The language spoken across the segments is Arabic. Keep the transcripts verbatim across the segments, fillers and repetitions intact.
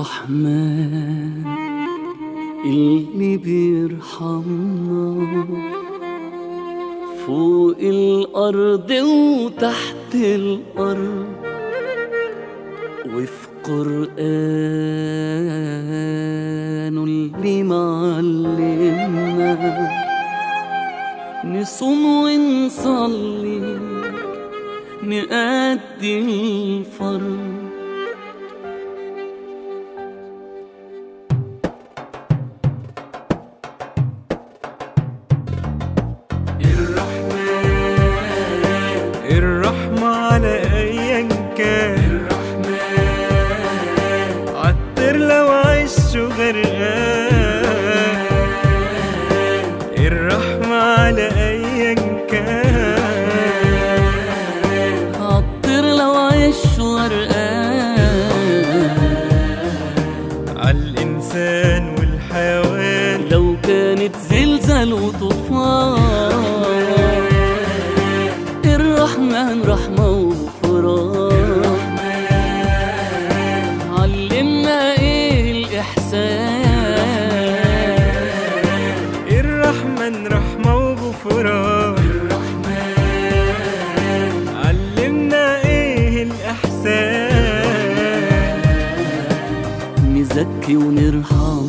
الرحمن اللي بيرحمنا فوق الأرض وتحت الأرض، وفي قرآنه اللي معلمنا نصوم ونصلي نأدي الفرض. الرحمة على أيا كان، عالطير لو عشه غرقان. الرحمة على أيا كان، عالطير لو عشه غرقان. عالإنسان والحيوان لو كانت زلزال وطوفان، الرحمن رحمة وغفران. علمنا ايه الإحسان، الرحمن رحمة وغفران. علمنا ايه الإحسان، نزكي ونرحم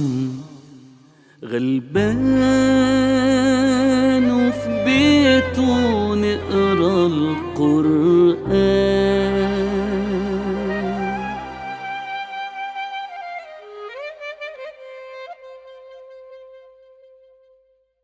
غلبان، وفي بيته نقرا القرآن.